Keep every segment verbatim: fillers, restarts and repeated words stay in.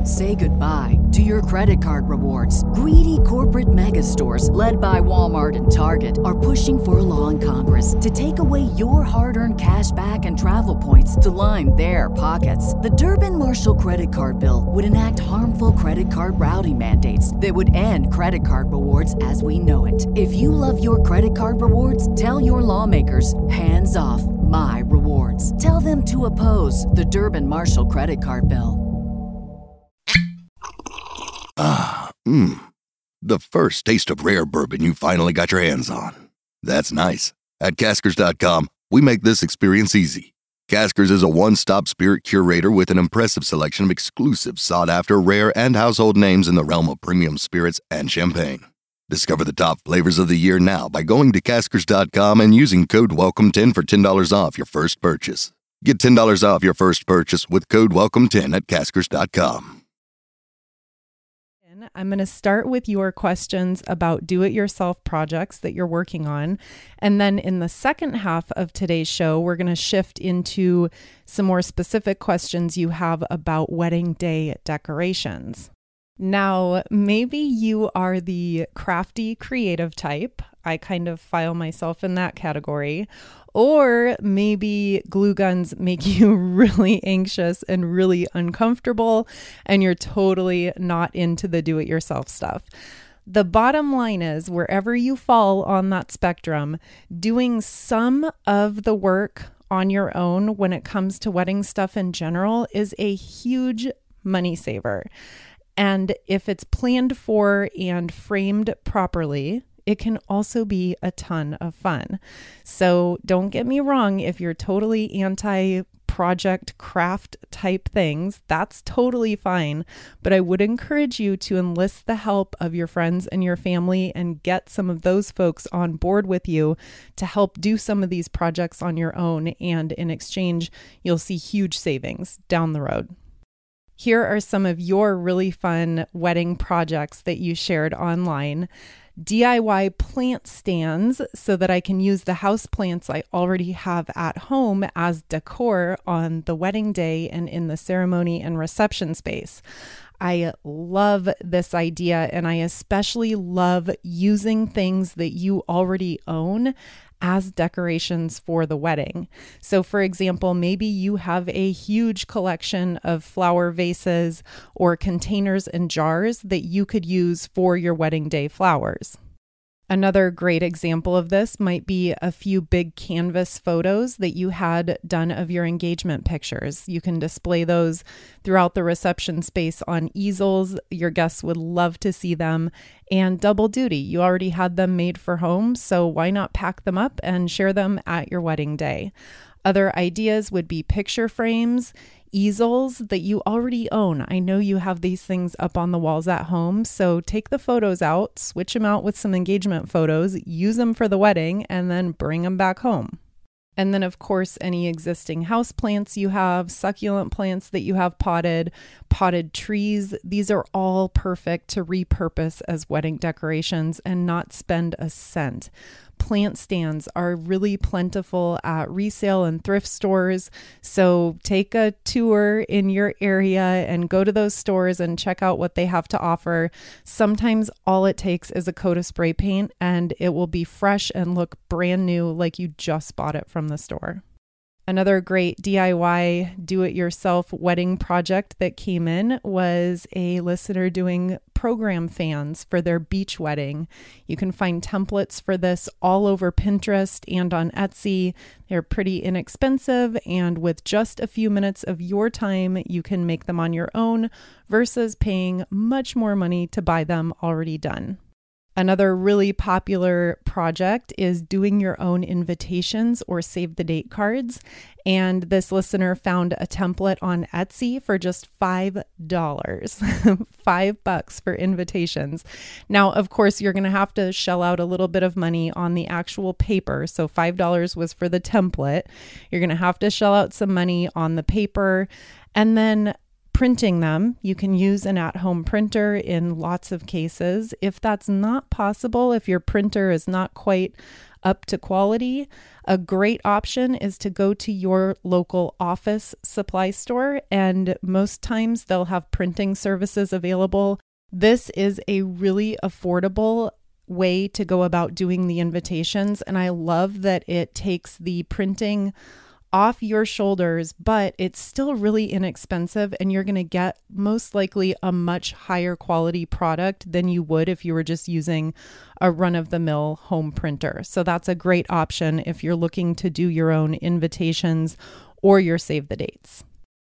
Say goodbye to your credit card rewards. Greedy corporate mega stores, led by Walmart and Target, are pushing for a law in Congress to take away your hard-earned cash back and travel points to line their pockets. The Durbin-Marshall credit card bill would enact harmful credit card routing mandates that would end credit card rewards as we know it. If you love your credit card rewards, tell your lawmakers, hands off my rewards. Tell them to oppose the Durbin-Marshall credit card bill. Ah, mmm. The first taste of rare bourbon you finally got your hands on. That's nice. At Caskers dot com, we make this experience easy. Caskers is a one-stop spirit curator with an impressive selection of exclusive, sought-after, rare, and household names in the realm of premium spirits and champagne. Discover the top flavors of the year now by going to Caskers dot com and using code welcome ten for ten dollars off your first purchase. Get ten dollars off your first purchase with code welcome ten at Caskers dot com. I'm going to start with your questions about do-it-yourself projects that you're working on. And then in the second half of today's show, we're going to shift into some more specific questions you have about wedding day decorations. Now, maybe you are the crafty, creative type. I kind of file myself in that category. Or maybe glue guns make you really anxious and really uncomfortable, and you're totally not into the do-it-yourself stuff. The bottom line is, wherever you fall on that spectrum, doing some of the work on your own when it comes to wedding stuff in general is a huge money saver. And if it's planned for and framed properly, it can also be a ton of fun. So don't get me wrong, if you're totally anti-project craft type things, that's totally fine. But I would encourage you to enlist the help of your friends and your family and get some of those folks on board with you to help do some of these projects on your own. And in exchange, you'll see huge savings down the road. Here are some of your really fun wedding projects that you shared online. D I Y plant stands so that I can use the house plants I already have at home as decor on the wedding day and in the ceremony and reception space. I love this idea, and I especially love using things that you already own as decorations for the wedding. So for example, maybe you have a huge collection of flower vases or containers and jars that you could use for your wedding day flowers. Another great example of this might be a few big canvas photos that you had done of your engagement pictures. You can display those throughout the reception space on easels. Your guests would love to see them. And double duty, you already had them made for home, so why not pack them up and share them at your wedding day? Other ideas would be picture frames, easels that you already own. I know you have these things up on the walls at home, so take the photos out, switch them out with some engagement photos, use them for the wedding, and then bring them back home. And then, of course, any existing house plants you have, succulent plants that you have potted, potted trees, these are all perfect to repurpose as wedding decorations and not spend a cent. Plant stands are really plentiful at resale and thrift stores. So take a tour in your area and go to those stores and check out what they have to offer. Sometimes all it takes is a coat of spray paint and it will be fresh and look brand new, like you just bought it from the store. Another great D I Y do-it-yourself wedding project that came in was a listener doing program fans for their beach wedding. You can find templates for this all over Pinterest and on Etsy. They're pretty inexpensive, and with just a few minutes of your time, you can make them on your own versus paying much more money to buy them already done. Another really popular project is doing your own invitations or save the date cards. And this listener found a template on Etsy for just five dollars. Five bucks for invitations. Now, of course, you're going to have to shell out a little bit of money on the actual paper. So five dollars was for the template. You're going to have to shell out some money on the paper. And then printing them. You can use an at-home printer in lots of cases. If that's not possible, if your printer is not quite up to quality, a great option is to go to your local office supply store, and most times they'll have printing services available. This is a really affordable way to go about doing the invitations, and I love that it takes the printing off your shoulders, but it's still really inexpensive, and you're going to get most likely a much higher quality product than you would if you were just using a run-of-the-mill home printer. So that's a great option if you're looking to do your own invitations or your save the dates.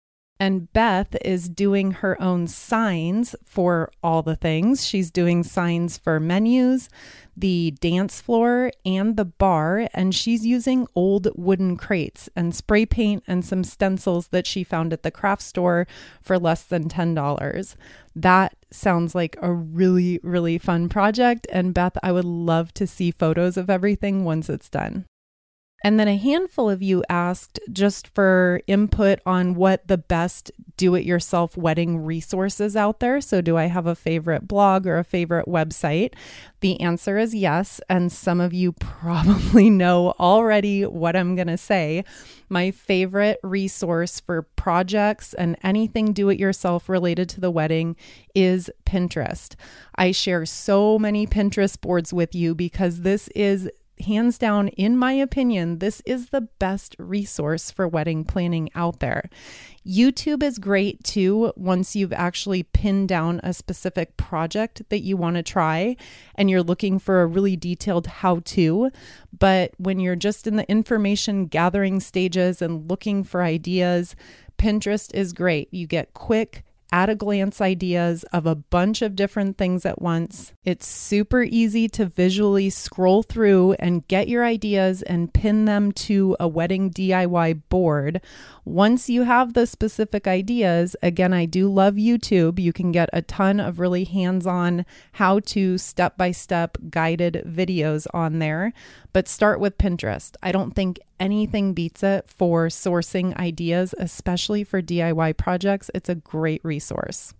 And Beth is doing her own signs for all the things. She's doing signs for menus, the dance floor, and the bar, and she's using old wooden crates and spray paint and some stencils that she found at the craft store for less than ten dollars. That sounds like a really, really fun project, and Beth, I would love to see photos of everything once it's done. And then a handful of you asked just for input on what the best do-it-yourself wedding resources out there. So do I have a favorite blog or a favorite website? The answer is yes. And some of you probably know already what I'm going to say. My favorite resource for projects and anything do-it-yourself related to the wedding is Pinterest. I share so many Pinterest boards with you because this is hands down, in my opinion, this is the best resource for wedding planning out there. YouTube is great too once you've actually pinned down a specific project that you want to try and you're looking for a really detailed how-to. But when you're just in the information gathering stages and looking for ideas, Pinterest is great. You get quick, at-a-glance ideas of a bunch of different things at once. It's super easy to visually scroll through and get your ideas and pin them to a wedding D I Y board. Once you have the specific ideas, again, I do love YouTube. You can get a ton of really hands-on, how-to, step-by-step guided videos on there. But start with Pinterest. I don't think anything beats it for sourcing ideas, especially for D I Y projects. It's a great resource.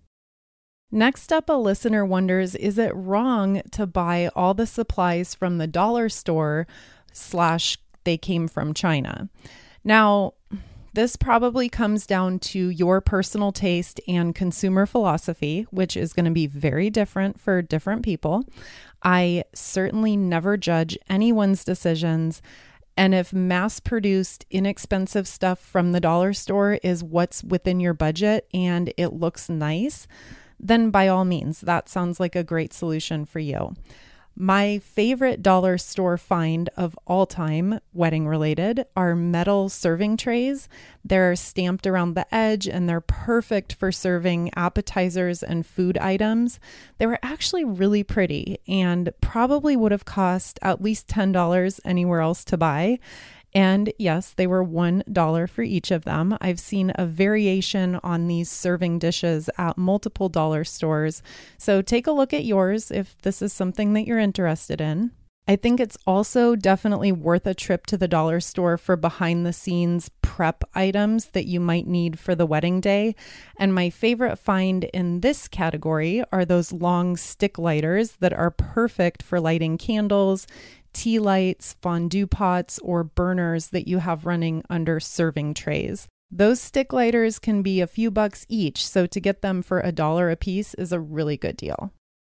Next up, a listener wonders, is it wrong to buy all the supplies from the dollar store slash they came from China? Now, this probably comes down to your personal taste and consumer philosophy, which is going to be very different for different people. I certainly never judge anyone's decisions. And if mass-produced, inexpensive stuff from the dollar store is what's within your budget and it looks nice, then by all means, that sounds like a great solution for you. My favorite dollar store find of all time, wedding related, are metal serving trays. They're stamped around the edge and they're perfect for serving appetizers and food items. They were actually really pretty and probably would have cost at least ten dollars anywhere else to buy. And yes, they were one dollar for each of them. I've seen a variation on these serving dishes at multiple dollar stores. So take a look at yours if this is something that you're interested in. I think it's also definitely worth a trip to the dollar store for behind the scenes prep items that you might need for the wedding day. And my favorite find in this category are those long stick lighters that are perfect for lighting candles, tea lights, fondue pots, or burners that you have running under serving trays. Those stick lighters can be a few bucks each, so to get them for a dollar a piece is a really good deal.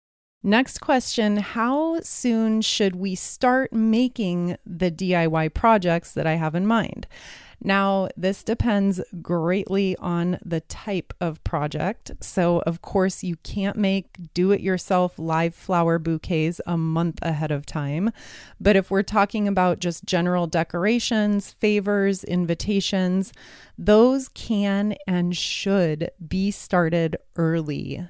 Next question, how soon should we start making the D I Y projects that I have in mind? Now, this depends greatly on the type of project. So, of course, you can't make do-it-yourself live flower bouquets a month ahead of time. But if we're talking about just general decorations, favors, invitations, those can and should be started early.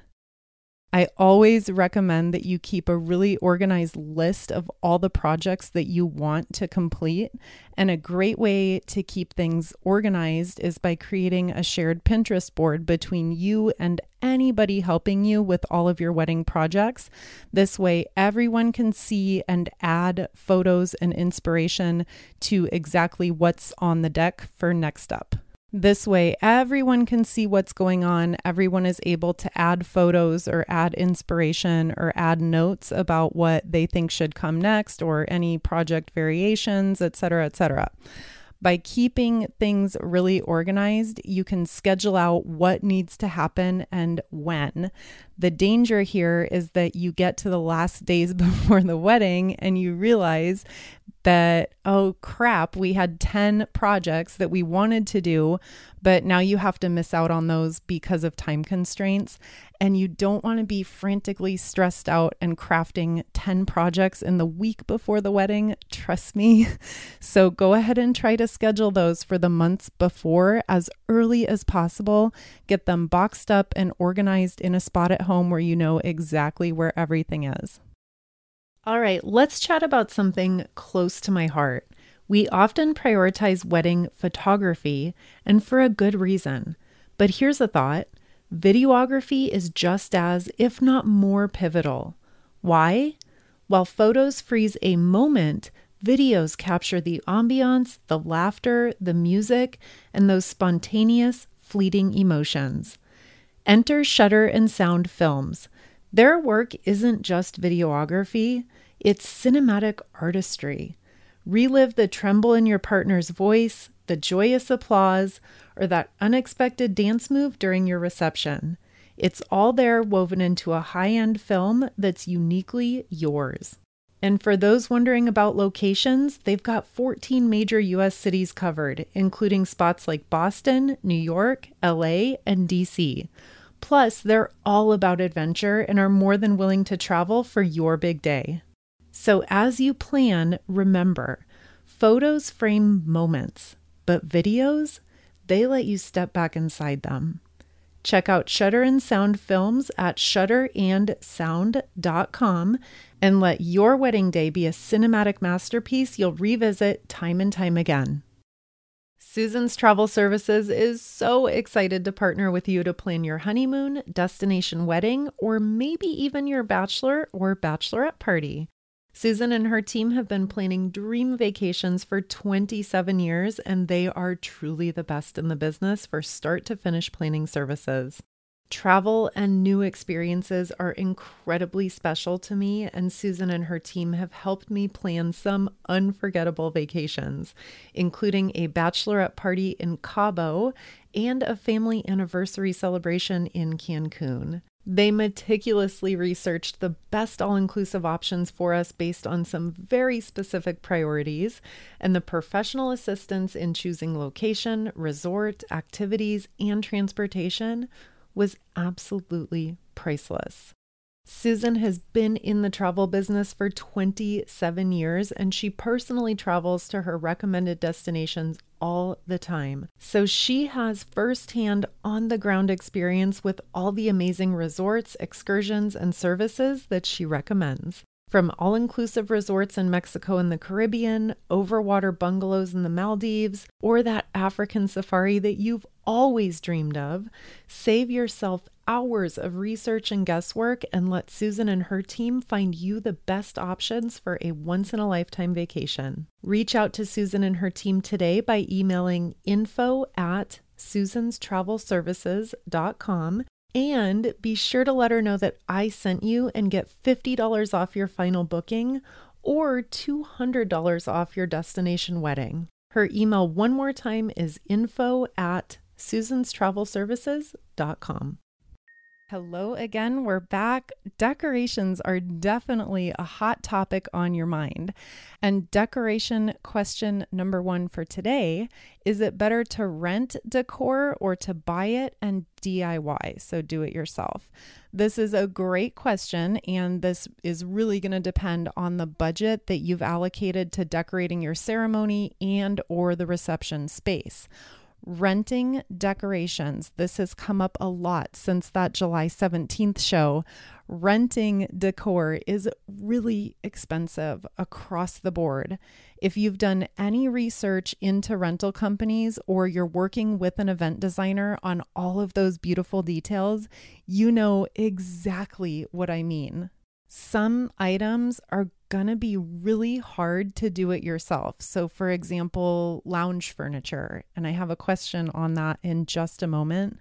I always recommend that you keep a really organized list of all the projects that you want to complete. And a great way to keep things organized is by creating a shared Pinterest board between you and anybody helping you with all of your wedding projects. This way, everyone can see and add photos and inspiration to exactly what's on the deck for next up. This way, everyone can see what's going on. Everyone is able to add photos or add inspiration or add notes about what they think should come next or any project variations, et cetera, et cetera. By keeping things really organized, you can schedule out what needs to happen and when. The danger here is that you get to the last days before the wedding and you realize that, oh crap, we had ten projects that we wanted to do, but now you have to miss out on those because of time constraints. And you don't want to be frantically stressed out and crafting ten projects in the week before the wedding. Trust me. So go ahead and try to schedule those for the months before as early as possible. Get them boxed up and organized in a spot at home where you know exactly where everything is. All right, let's chat about something close to my heart. We often prioritize wedding photography, and for a good reason. But here's a thought. Videography is just as, if not more, pivotal. Why? While photos freeze a moment, videos capture the ambiance, the laughter, the music, and those spontaneous, fleeting emotions. Enter Shutter and Sound Films. Their work isn't just videography, it's cinematic artistry. Relive the tremble in your partner's voice, the joyous applause, or that unexpected dance move during your reception. It's all there woven into a high-end film that's uniquely yours. And for those wondering about locations, they've got fourteen major U S cities covered, including spots like Boston, New York, L A, and D C. Plus, they're all about adventure and are more than willing to travel for your big day. So as you plan, remember, photos frame moments, but videos, they let you step back inside them. Check out Shutter and Sound Films at shutter and sound dot com and let your wedding day be a cinematic masterpiece you'll revisit time and time again. Susan's Travel Services is so excited to partner with you to plan your honeymoon, destination wedding, or maybe even your bachelor or bachelorette party. Susan and her team have been planning dream vacations for twenty-seven years, and they are truly the best in the business for start to finish planning services. Travel and new experiences are incredibly special to me, and Susan and her team have helped me plan some unforgettable vacations, including a bachelorette party in Cabo and a family anniversary celebration in Cancun. They meticulously researched the best all-inclusive options for us based on some very specific priorities, and the professional assistance in choosing location, resort, activities, and transportation was absolutely priceless. Susan has been in the travel business for twenty-seven years, and she personally travels to her recommended destinations all the time. So she has firsthand on-the-ground experience with all the amazing resorts, excursions, and services that she recommends. From all-inclusive resorts in Mexico and the Caribbean, overwater bungalows in the Maldives, or that African safari that you've always dreamed of, save yourself hours of research and guesswork and let Susan and her team find you the best options for a once-in-a-lifetime vacation. Reach out to Susan and her team today by emailing info at susans travel services dot com. And be sure to let her know that I sent you and get fifty dollars off your final booking or two hundred dollars off your destination wedding. Her email one more time is info at susans travel services dot com. Hello again, we're back. Decorations are definitely a hot topic on your mind. And decoration question number one for today, is it better to rent decor or to buy it and D I Y, so do it yourself? This is a great question, and this is really going to depend on the budget that you've allocated to decorating your ceremony and or the reception space. Renting decorations. This has come up a lot since that July seventeenth show. Renting decor is really expensive across the board. If you've done any research into rental companies or you're working with an event designer on all of those beautiful details, you know exactly what I mean. Some items are going to be really hard to do it yourself. So, for example, lounge furniture. And I have a question on that in just a moment.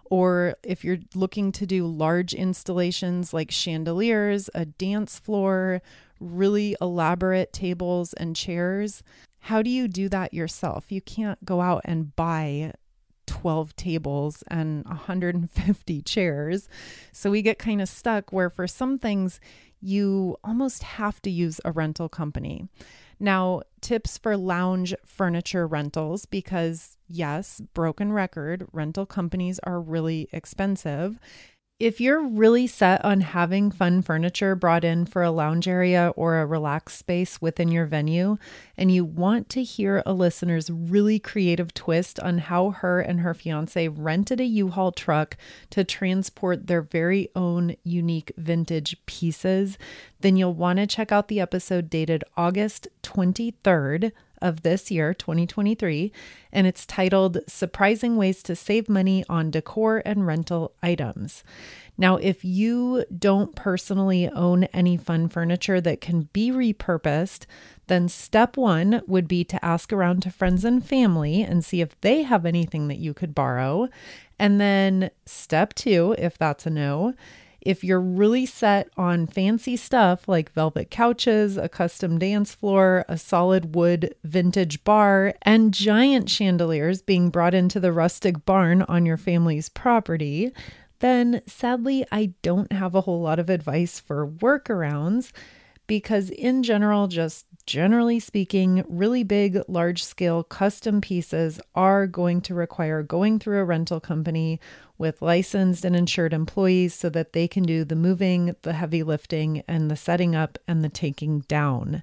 Or if you're looking to do large installations like chandeliers, a dance floor, really elaborate tables and chairs, how do you do that yourself? You can't go out and buy twelve tables and one hundred fifty chairs. So we get kind of stuck where for some things you almost have to use a rental company. Now, tips for lounge furniture rentals, because yes, broken record, rental companies are really expensive. If you're really set on having fun furniture brought in for a lounge area or a relaxed space within your venue, and you want to hear a listener's really creative twist on how her and her fiance rented a U-Haul truck to transport their very own unique vintage pieces, then you'll want to check out the episode dated August twenty-third of this year, twenty twenty-three, and it's titled Surprising Ways to Save Money on Decor and Rental Items. Now, if you don't personally own any fun furniture that can be repurposed, then step one would be to ask around to friends and family and see if they have anything that you could borrow. And then step two, if that's a no, if you're really set on fancy stuff like velvet couches, a custom dance floor, a solid wood vintage bar, and giant chandeliers being brought into the rustic barn on your family's property, then sadly, I don't have a whole lot of advice for workarounds because in general, just generally speaking, really big, large-scale custom pieces are going to require going through a rental company with licensed and insured employees so that they can do the moving, the heavy lifting, and the setting up and the taking down.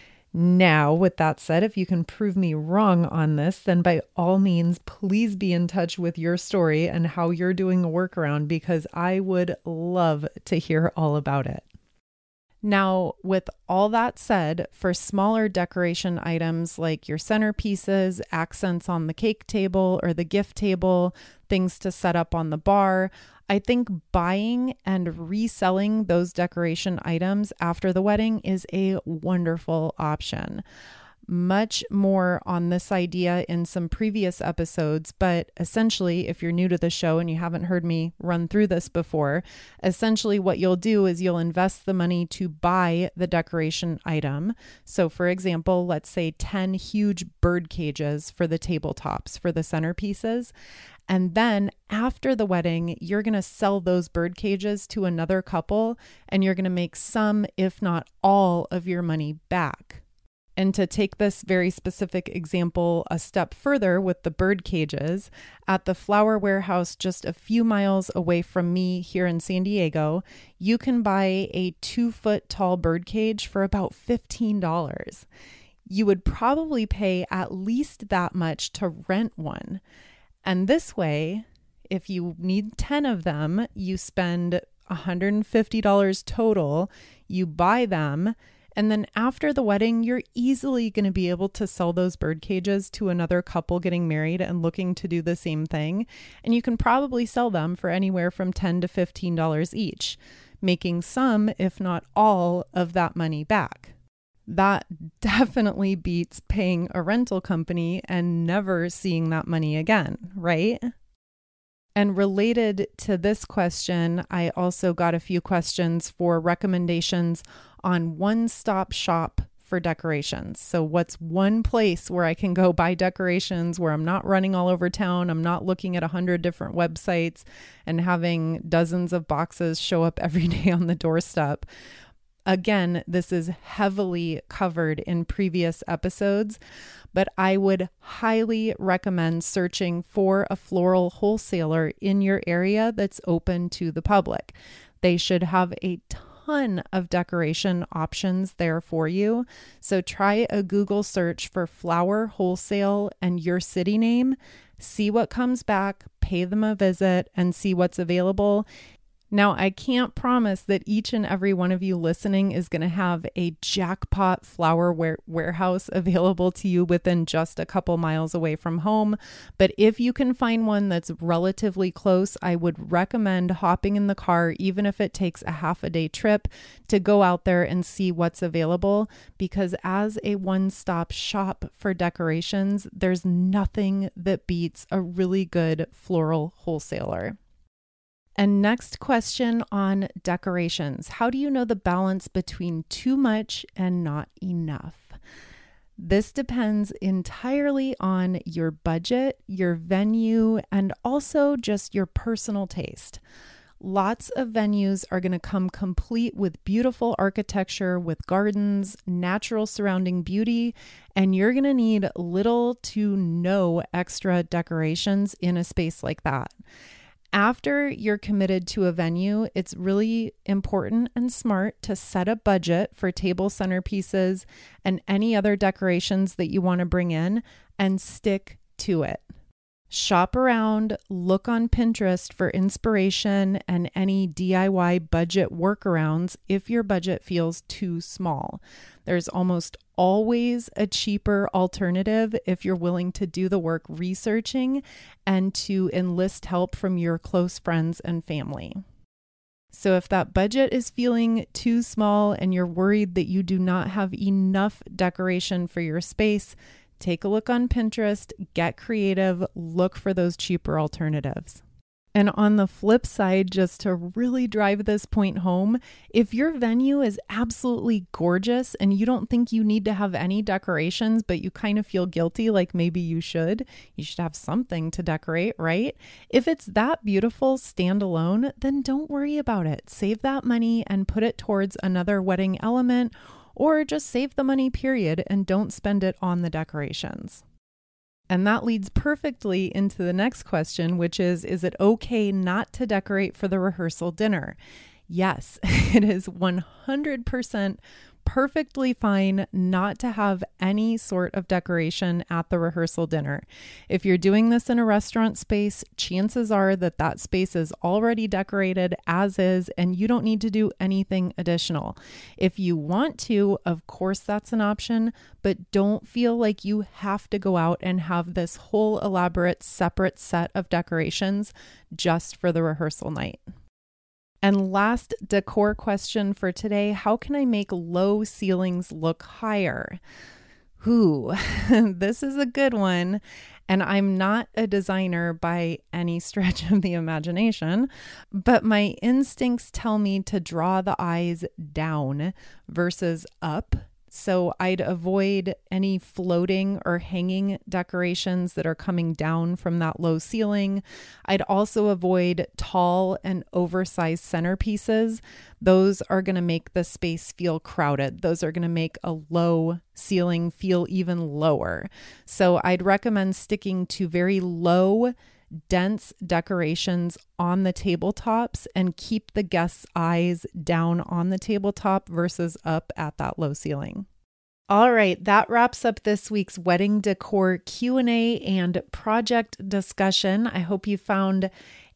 Now, with that said, if you can prove me wrong on this, then by all means, please be in touch with your story and how you're doing a workaround because I would love to hear all about it. Now, with all that said, for smaller decoration items like your centerpieces, accents on the cake table or the gift table, things to set up on the bar, I think buying and reselling those decoration items after the wedding is a wonderful option. Much more on this idea in some previous episodes, but essentially, if you're new to the show and you haven't heard me run through this before, essentially what you'll do is you'll invest the money to buy the decoration item. So for example, let's say ten huge bird cages for the tabletops, for the centerpieces. And then after the wedding, you're going to sell those bird cages to another couple and you're going to make some, if not all, of your money back. And to take this very specific example a step further with the bird cages, at the Flower Warehouse just a few miles away from me here in San Diego, you can buy a two foot tall bird cage for about fifteen dollars. You would probably pay at least that much to rent one. And this way, if you need ten of them, you spend one hundred fifty dollars total, you buy them, and then after the wedding, you're easily going to be able to sell those bird cages to another couple getting married and looking to do the same thing. And you can probably sell them for anywhere from ten to fifteen dollars each, making some, if not all, of that money back. That definitely beats paying a rental company and never seeing that money again, right? And related to this question, I also got a few questions for recommendations on one-stop shop for decorations. So what's one place where I can go buy decorations where I'm not running all over town, I'm not looking at a hundred different websites and having dozens of boxes show up every day on the doorstep. Again, this is heavily covered in previous episodes, but I would highly recommend searching for a floral wholesaler in your area that's open to the public. They should have a ton of decoration options there for you. So try a Google search for flower wholesale and your city name, see what comes back, pay them a visit and see what's available. Now, I can't promise that each and every one of you listening is going to have a jackpot flower ware- warehouse available to you within just a couple miles away from home. But if you can find one that's relatively close, I would recommend hopping in the car, even if it takes a half a day trip, to go out there and see what's available. Because as a one-stop shop for decorations, there's nothing that beats a really good floral wholesaler. And next question on decorations. How do you know the balance between too much and not enough? This depends entirely on your budget, your venue, and also just your personal taste. Lots of venues are going to come complete with beautiful architecture, with gardens, natural surrounding beauty, and you're going to need little to no extra decorations in a space like that. After you're committed to a venue, it's really important and smart to set a budget for table centerpieces and any other decorations that you want to bring in and stick to it. Shop around, look on Pinterest for inspiration and any D I Y budget workarounds if your budget feels too small. There's almost always a cheaper alternative if you're willing to do the work researching and to enlist help from your close friends and family. So if that budget is feeling too small and you're worried that you do not have enough decoration for your space, take a look on Pinterest, get creative, look for those cheaper alternatives. And on the flip side, just to really drive this point home, if your venue is absolutely gorgeous and you don't think you need to have any decorations, but you kind of feel guilty, like maybe you should, you should have something to decorate, right? If it's that beautiful standalone, then don't worry about it. Save that money and put it towards another wedding element, or just save the money, period, and don't spend it on the decorations. And that leads perfectly into the next question, which is, is it okay not to decorate for the rehearsal dinner? Yes, it is one hundred percent perfectly fine not to have any sort of decoration at the rehearsal dinner. If you're doing this in a restaurant space, chances are that that space is already decorated as is, and you don't need to do anything additional. If you want to, of course, that's an option, but don't feel like you have to go out and have this whole elaborate separate set of decorations just for the rehearsal night. And last decor question for today, how can I make low ceilings look higher? Ooh, this is a good one. And I'm not a designer by any stretch of the imagination, but my instincts tell me to draw the eyes down versus up. So I'd avoid any floating or hanging decorations that are coming down from that low ceiling. I'd also avoid tall and oversized centerpieces. Those are going to make the space feel crowded. Those are going to make a low ceiling feel even lower. So I'd recommend sticking to very low, dense decorations on the tabletops and keep the guests' eyes down on the tabletop versus up at that low ceiling. All right, that wraps up this week's wedding decor Q and A and project discussion. I hope you found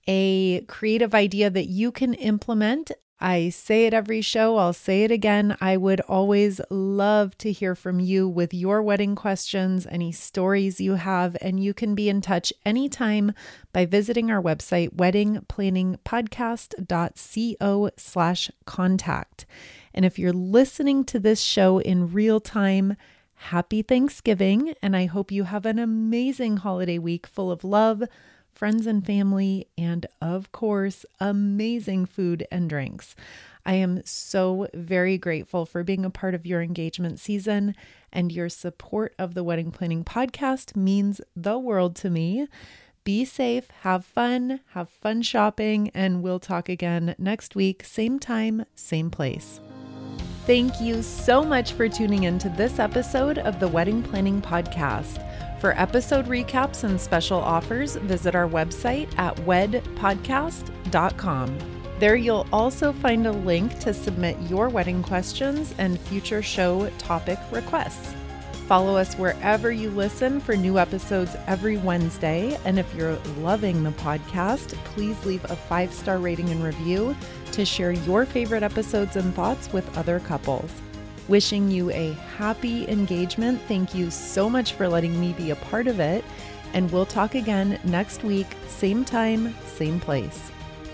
a creative idea that you can implement. I say it every show, I'll say it again. I would always love to hear from you with your wedding questions, any stories you have, and you can be in touch anytime by visiting our website, wedding planning podcast dot co slash contact. And if you're listening to this show in real time, happy Thanksgiving, and I hope you have an amazing holiday week full of love, friends and family, and of course, amazing food and drinks. I am so very grateful for being a part of your engagement season, and your support of the Wedding Planning Podcast means the world to me. Be safe, have fun, have fun shopping, and we'll talk again next week, same time, same place. Thank you so much for tuning in to this episode of the Wedding Planning Podcast. For episode recaps and special offers, visit our website at wed podcast dot com. There you'll also find a link to submit your wedding questions and future show topic requests. Follow us wherever you listen for new episodes every Wednesday. And if you're loving the podcast, please leave a five-star rating and review to share your favorite episodes and thoughts with other couples. Wishing you a happy engagement. Thank you so much for letting me be a part of it. And we'll talk again next week, same time, same place.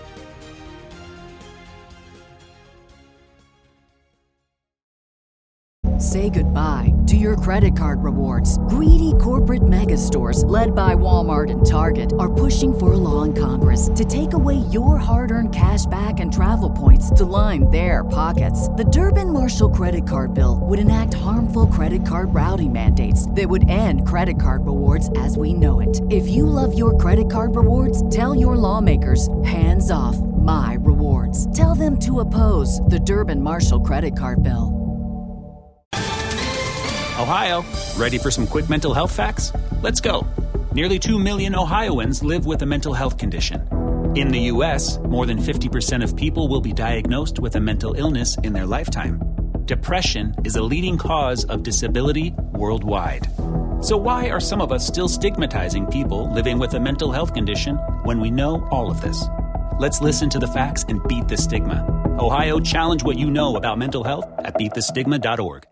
Say goodbye to your credit card rewards. Greedy corporate mega stores, led by Walmart and Target, are pushing for a law in Congress to take away your hard-earned cash back and travel points to line their pockets. The Durbin-Marshall credit card bill would enact harmful credit card routing mandates that would end credit card rewards as we know it. If you love your credit card rewards, tell your lawmakers, hands off my rewards. Tell them to oppose the Durbin-Marshall credit card bill. Ohio, ready for some quick mental health facts? Let's go. Nearly two million Ohioans live with a mental health condition. In the U S, more than fifty percent of people will be diagnosed with a mental illness in their lifetime. Depression is a leading cause of disability worldwide. So why are some of us still stigmatizing people living with a mental health condition when we know all of this? Let's listen to the facts and beat the stigma. Ohio, challenge what you know about mental health at beat the stigma dot org.